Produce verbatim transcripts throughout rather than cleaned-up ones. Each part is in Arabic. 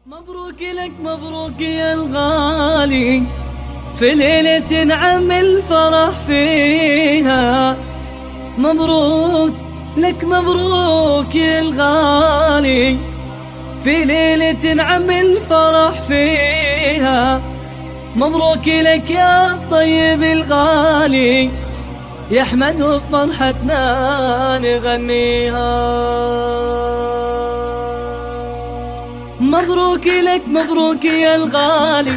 مبروك لك مبروك يا الغالي، في ليلة نعم الفرح فيها. مبروك لك مبروك يا الغالي، في ليلة نعم الفرح فيها. مبروك لك يا الطيب الغالي، يا أحمد وفرحتنا نغنيها. مبروك لك مبروك يا الغالي،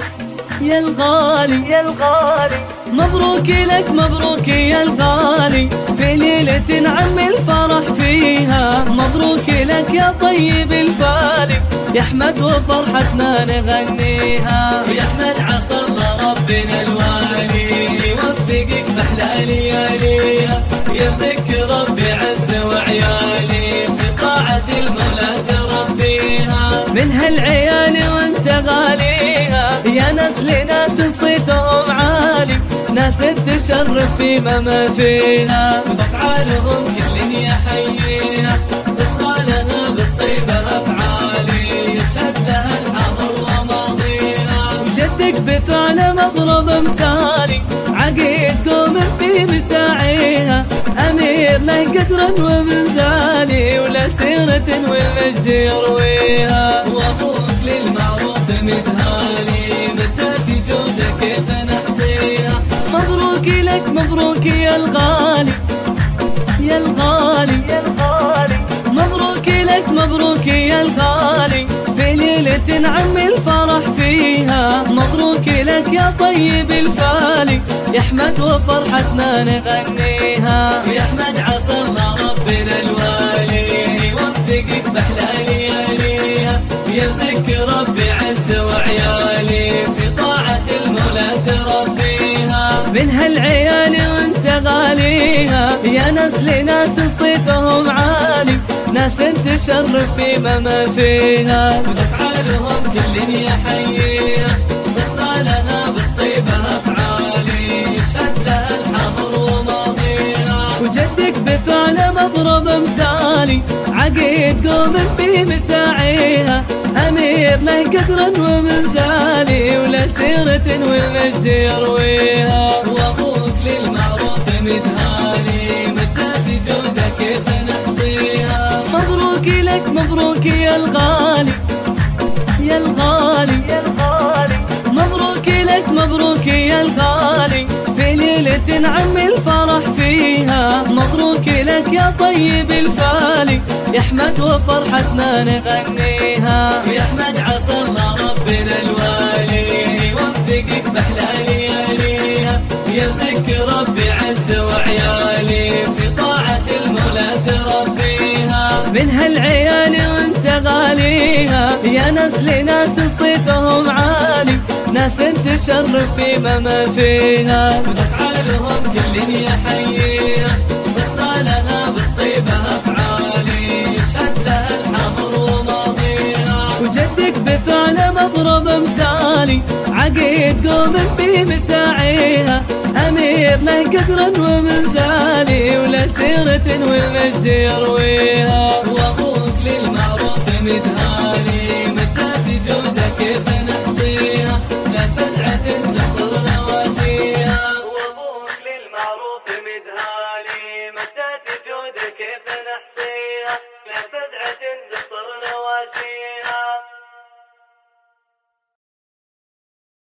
يا الغالي يا الغالي. مبروك لك مبروك يا الغالي، في ليلة نعم الفرح فيها. مبروك لك يا طيب الفالي، يا أحمد وفرحتنا نغنيها. يا أحمد عسى الله ربنا الوالي يوفقك بأحلى لياليها، يرزقك ربي عز وعيالي في طاعة المولى تربيها. من هالعيال وانت غاليها، يا ناس لناس صيتهم عالي، ناس تشرف في مماشيها، بأفعالهم كل يحييها. اصغالها بالطيبة أفعالي، يشهد لها الحاضر وماضيها. وجدك بفعل مضرب مثالي، عقيد قوم في مساعيها. أمير له قدرا ومنزالي، ولا سيرة والمجد يرويها. وأبوك للمعروف مدهالي، مداتي جودة كيف نحصيها. مبروك لك مبروك يا الغالي، يا الغالي يا الغالي. مبروك لك مبروك يا الغالي، في ليلة نعم الفرح فيها. مبروك لك يا طيب الفالي، يا أحمد وفرحتنا نغنيها. يا أحمد عسى الله ربنا الوالي يوفقك بأحلى لياليها، يرزقك ربي عز وعيالي في طاعة المولى تربيها. من هالعيال وانت غاليها، يا ناس لناس صيتهم عالي، ناس تشرف في مماشيها، وأفعالهم كل يحييها. اصغالها بالطيبة أفعالي، يشهد لها الحاضر وماضيها. وجدك بفعل مضرب مثالي، عقيد قوم في مساعيها. أمير له قدرا ومنزالي، ولا سيرة والمجد يرويها. وأبوك للمعروف مدهالي، مداتي جودة كيف نحصيها. مبروك لك مبروك يا الغالي، يا الغالي يا الغالي. مبروك لك مبروك يا الغالي، في ليلة نعم الفرح فيها. مبروك لك يا طيب الفالي، يا أحمد وفرحتنا نغنيها. يا أحمد عسى الله ربنا الوالي يوفقك بأحلى لياليها، يرزقك ربي عز وعيالي في طاعة المولى تربيها. من هالعيال وانت غاليها، يا ناس لناس صيتهم عالي، ناس تشرف في مماشيها، وأفعالهم كل يحييها. اصغالها بالطيبة أفعالي، يشهد لها الحاضر وماضيها. وجدك بفعل مضرب مثالي، عقيد قوم في مساعيها. أمير له قدرا ومنزالي، ولا سيرة والمجد يرويها. وأبوك للمعروف مدهالي،